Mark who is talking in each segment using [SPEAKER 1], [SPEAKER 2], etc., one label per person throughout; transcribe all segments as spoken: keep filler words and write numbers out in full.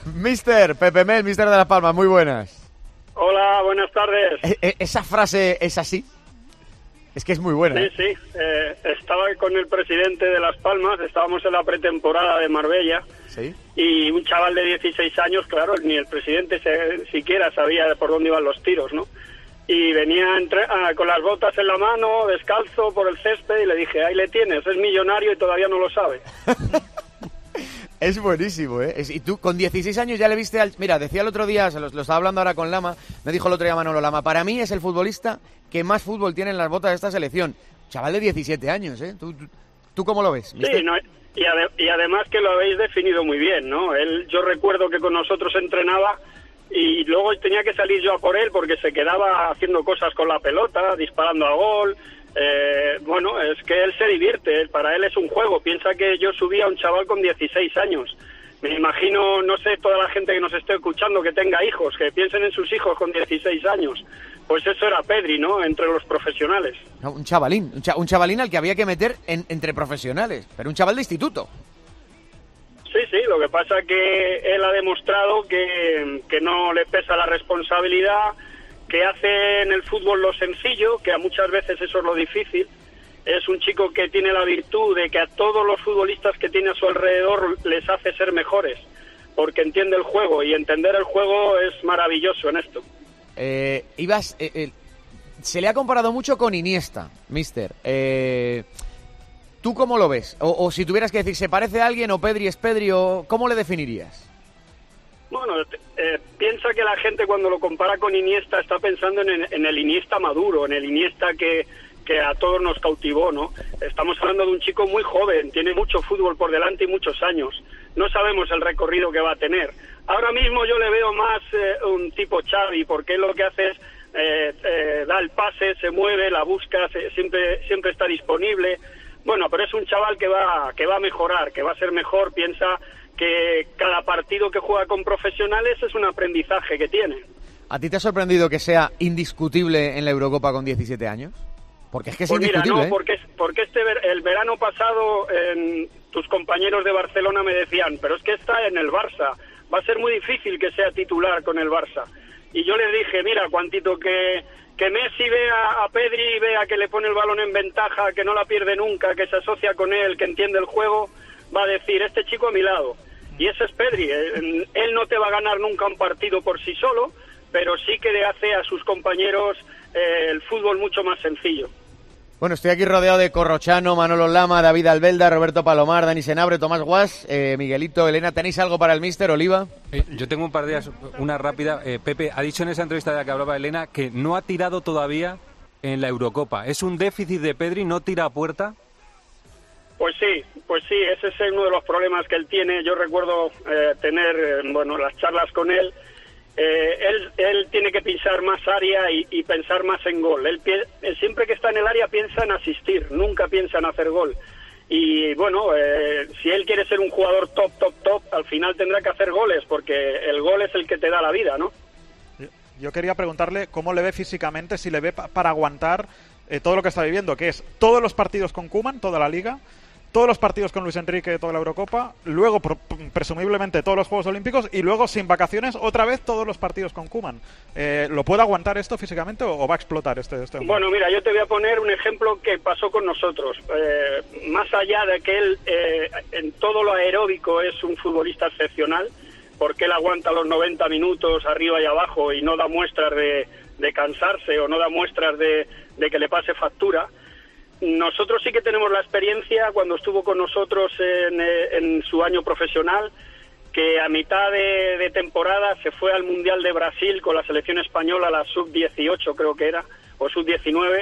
[SPEAKER 1] Mister Pepe Mel, Mister de Las Palmas, muy buenas.
[SPEAKER 2] Hola, buenas tardes.
[SPEAKER 1] ¿E- e- ¿Esa frase es así? Es que es muy buena.
[SPEAKER 2] Sí,
[SPEAKER 1] ¿eh?
[SPEAKER 2] sí. Eh, estaba con el presidente de Las Palmas, estábamos en la pretemporada de Marbella.
[SPEAKER 1] Sí.
[SPEAKER 2] Y un chaval de dieciséis años, claro, ni el presidente se, siquiera sabía por dónde iban los tiros, ¿no? Y venía entre, ah, con las botas en la mano, descalzo por el césped, y le dije, ahí le tienes, es millonario y todavía no lo sabe.
[SPEAKER 1] Es buenísimo, ¿eh? Es, y tú con dieciséis años ya le viste al... Mira, decía el otro día, se lo, lo estaba hablando ahora con Lama, me dijo el otro día Manolo Lama, para mí es el futbolista que más fútbol tiene en las botas de esta selección. Chaval de diecisiete años, ¿eh? ¿Tú, tú, tú cómo lo ves? ¿Viste?
[SPEAKER 2] Sí, no, y, ade- y además que lo habéis definido muy bien, ¿no? Él, yo recuerdo que con nosotros entrenaba y luego tenía que salir yo a por él porque se quedaba haciendo cosas con la pelota, disparando a gol. Eh, bueno, es que él se divierte, para él es un juego. Piensa que yo subía a un chaval con dieciséis años. Me imagino, no sé, toda la gente que nos esté escuchando que tenga hijos, que piensen en sus hijos con dieciséis años. Pues eso era Pedri, ¿no? Entre los profesionales.
[SPEAKER 1] No, un chavalín, un, cha- un chavalín al que había que meter en, entre profesionales, pero un chaval de instituto.
[SPEAKER 2] Sí, sí, lo que pasa que él ha demostrado que, que no le pesa la responsabilidad, que hace en el fútbol lo sencillo, que a muchas veces eso es lo difícil. Es un chico que tiene la virtud de que a todos los futbolistas que tiene a su alrededor les hace ser mejores, porque entiende el juego, y entender el juego es maravilloso en esto.
[SPEAKER 1] Eh, ibas, eh, eh, se le ha comparado mucho con Iniesta, mister. Eh, ¿Tú cómo lo ves? O, o si tuvieras que decir, ¿se parece a alguien o Pedri es Pedri? O, ¿cómo le definirías?
[SPEAKER 2] Bueno, eh, piensa que la gente cuando lo compara con Iniesta está pensando en, en el Iniesta maduro, en el Iniesta que, que a todos nos cautivó, ¿no? Estamos hablando de un chico muy joven, tiene mucho fútbol por delante y muchos años. No sabemos el recorrido que va a tener. Ahora mismo yo le veo más eh, un tipo Xavi, porque él lo que hace es eh, eh, da el pase, se mueve, la busca, se, siempre siempre está disponible. Bueno, pero es un chaval que va que va a mejorar, que va a ser mejor. Piensa que cada partido que juega con profesionales es un aprendizaje que tiene.
[SPEAKER 1] ¿A ti te ha sorprendido que sea indiscutible en la Eurocopa con diecisiete años? Porque es que es
[SPEAKER 2] Pues mira,
[SPEAKER 1] indiscutible,
[SPEAKER 2] no,
[SPEAKER 1] ¿eh?
[SPEAKER 2] porque, porque este ver, el verano pasado eh, tus compañeros de Barcelona me decían, pero es que está en el Barça, va a ser muy difícil que sea titular con el Barça. Y yo les dije, mira, cuantito que, que Messi vea a Pedri y vea que le pone el balón en ventaja, que no la pierde nunca, que se asocia con él, que entiende el juego, va a decir, este chico a mi lado. Y ese es Pedri, él, él no te va a ganar nunca un partido por sí solo, pero sí que le hace a sus compañeros eh, el fútbol mucho más sencillo.
[SPEAKER 1] Bueno, estoy aquí rodeado de Corrochano, Manolo Lama, David Albelda, Roberto Palomar, Dani Senabre, Tomás Guas, eh, Miguelito, Elena. ¿Tenéis algo para el míster, Oliva?
[SPEAKER 3] Eh, yo tengo un par de días, una rápida. Eh, Pepe ha dicho en esa entrevista de la que hablaba Elena que no ha tirado todavía en la Eurocopa. ¿Es un déficit de Pedri? ¿No tira a puerta?
[SPEAKER 2] Pues sí, pues sí, ese es uno de los problemas que él tiene. Yo recuerdo eh, tener, eh, bueno, las charlas con él. Eh, él, él tiene que pisar más área y, y pensar más en gol. Él, pie, él siempre que está en el área piensa en asistir, nunca piensa en hacer gol. Y bueno, eh, si él quiere ser un jugador top, top, top, al final tendrá que hacer goles, porque el gol es el que te da la vida, ¿no?
[SPEAKER 4] Yo quería preguntarle cómo le ve físicamente, si le ve pa- para aguantar eh, todo lo que está viviendo, que es todos los partidos con Koeman, toda la Liga, todos los partidos con Luis Enrique, toda la Eurocopa, luego pr- presumiblemente todos los Juegos Olímpicos y luego sin vacaciones otra vez todos los partidos con Koeman. Eh, ¿Lo puede aguantar esto físicamente o, o va a explotar este, este hombre?
[SPEAKER 2] Bueno, mira, yo te voy a poner un ejemplo que pasó con nosotros. Eh, más allá de que él eh, en todo lo aeróbico es un futbolista excepcional, porque él aguanta los noventa minutos arriba y abajo y no da muestras de, de cansarse o no da muestras de, de que le pase factura. Nosotros sí que tenemos la experiencia cuando estuvo con nosotros en, en su año profesional, que a mitad de, de temporada se fue al Mundial de Brasil con la selección española, la sub dieciocho creo que era, o sub diecinueve,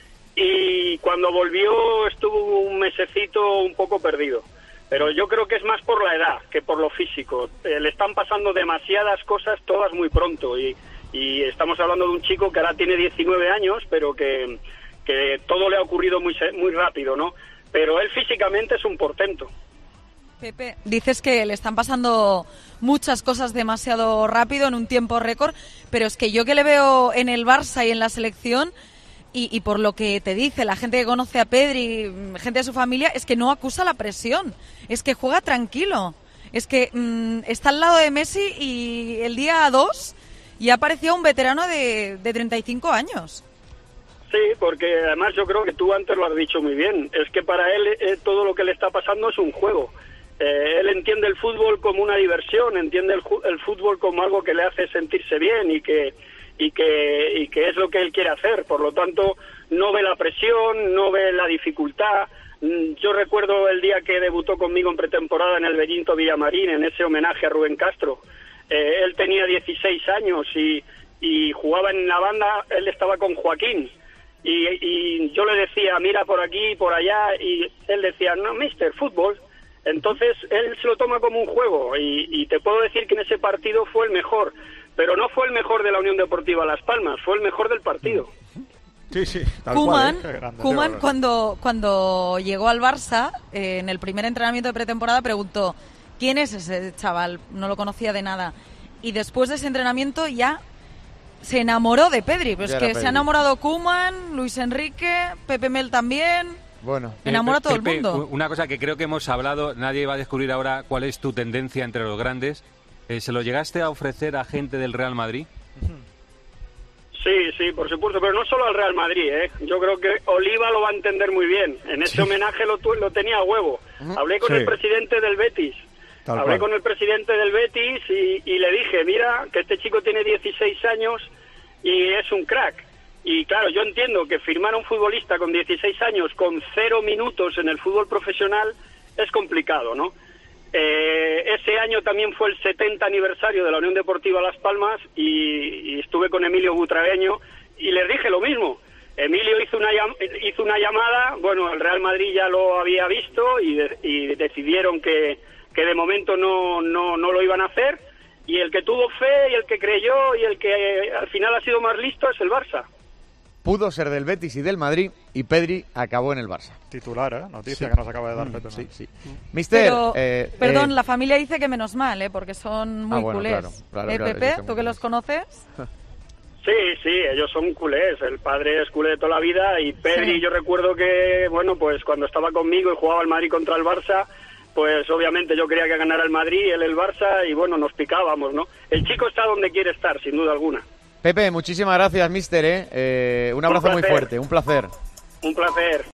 [SPEAKER 2] y cuando volvió estuvo un mesecito un poco perdido. Pero yo creo que es más por la edad que por lo físico. Eh, le están pasando demasiadas cosas, todas muy pronto, y, y estamos hablando de un chico que ahora tiene diecinueve años, pero que... que todo le ha ocurrido muy muy rápido, ¿no? Pero él físicamente es un portento.
[SPEAKER 5] Pepe, dices que le están pasando muchas cosas demasiado rápido en un tiempo récord, pero es que yo que le veo en el Barça y en la selección, y, y por lo que te dice la gente que conoce a Pedri, gente de su familia, es que no acusa la presión, es que juega tranquilo. es que mmm, está al lado de Messi y el día dos ya parecía un veterano de, de treinta y cinco años.
[SPEAKER 2] Sí, porque además yo creo que tú antes lo has dicho muy bien, es que para él eh, todo lo que le está pasando es un juego. Eh, él entiende el fútbol como una diversión, entiende el, el fútbol como algo que le hace sentirse bien y que, y, que, y que es lo que él quiere hacer. Por lo tanto, no ve la presión, no ve la dificultad. Yo recuerdo el día que debutó conmigo en pretemporada en el Benito Villamarín, en ese homenaje a Rubén Castro. Eh, él tenía dieciséis años y, y jugaba en la banda, él estaba con Joaquín. Y, y yo le decía, mira por aquí, por allá, y él decía, no, mister, fútbol. Entonces él se lo toma como un juego y, y te puedo decir que en ese partido fue el mejor, pero no fue el mejor de la Unión Deportiva Las Palmas, fue el mejor del partido.
[SPEAKER 4] Sí, sí, tal
[SPEAKER 5] Koeman,
[SPEAKER 4] cual, ¿eh? Qué grande.
[SPEAKER 5] Koeman cuando, cuando llegó al Barça, eh, en el primer entrenamiento de pretemporada, preguntó, ¿quién es ese chaval? No lo conocía de nada. Y después de ese entrenamiento ya se enamoró de Pedri. Pues que
[SPEAKER 1] Pedri.
[SPEAKER 5] se ha enamorado Koeman, Luis Enrique, Pepe Mel también.
[SPEAKER 1] Bueno,
[SPEAKER 5] enamora a todo
[SPEAKER 3] Pepe,
[SPEAKER 5] el mundo.
[SPEAKER 3] Una cosa que creo que hemos hablado, nadie va a descubrir ahora cuál es tu tendencia entre los grandes. Eh, ¿Se lo llegaste a ofrecer a gente del Real Madrid?
[SPEAKER 2] Sí, sí, por supuesto, pero no solo al Real Madrid, ¿eh? Yo creo que Oliva lo va a entender muy bien. En ese
[SPEAKER 4] Sí.
[SPEAKER 2] homenaje lo, tu- lo tenía a huevo. Hablé con
[SPEAKER 4] Sí.
[SPEAKER 2] el presidente del Betis.
[SPEAKER 4] Tal
[SPEAKER 2] Hablé
[SPEAKER 4] cual.
[SPEAKER 2] con el presidente del Betis y, y le dije, mira, que este chico tiene dieciséis años y es un crack. Y claro, yo entiendo que firmar a un futbolista con dieciséis años con cero minutos en el fútbol profesional es complicado, ¿no? Eh, ese año también fue el setenta aniversario de la Unión Deportiva Las Palmas y, y estuve con Emilio Butragueño y les dije lo mismo. Emilio hizo una, llam- hizo una llamada, bueno, el Real Madrid ya lo había visto y, de- y decidieron que, que de momento no, no, no lo iban a hacer, y el que tuvo fe y el que creyó y el que eh, al final ha sido más listo es el Barça.
[SPEAKER 1] pudo ser del Betis y del Madrid y Pedri acabó en el Barça.
[SPEAKER 4] Titular, ¿eh? Noticia
[SPEAKER 1] Sí.
[SPEAKER 4] que nos acaba de dar
[SPEAKER 1] Mm,
[SPEAKER 4] Pepe.
[SPEAKER 1] sí,
[SPEAKER 4] Mel.
[SPEAKER 1] sí. Mister,
[SPEAKER 5] Pero,
[SPEAKER 1] eh,
[SPEAKER 5] perdón,
[SPEAKER 1] eh,
[SPEAKER 5] la familia dice que menos mal, ¿eh? Porque son muy
[SPEAKER 1] Ah, bueno,
[SPEAKER 5] culés.
[SPEAKER 1] claro, claro,
[SPEAKER 5] ¿Eh,
[SPEAKER 1] claro,
[SPEAKER 5] Pepe?
[SPEAKER 1] ellos son
[SPEAKER 5] ¿Tú
[SPEAKER 1] muy
[SPEAKER 5] que los
[SPEAKER 1] culés.
[SPEAKER 5] conoces?
[SPEAKER 2] Sí, sí, ellos son culés. El padre es culé de toda la vida y Pedri,
[SPEAKER 5] Sí.
[SPEAKER 2] yo recuerdo que, bueno, pues cuando estaba conmigo y jugaba el Madrid contra el Barça, pues obviamente yo quería que ganara el Madrid, él el Barça y bueno, nos picábamos, ¿no? El chico está donde quiere estar, sin duda alguna.
[SPEAKER 1] Pepe, muchísimas gracias, mister. ¿eh? Eh, un abrazo muy
[SPEAKER 2] placer.
[SPEAKER 1] fuerte, un placer.
[SPEAKER 2] Un placer.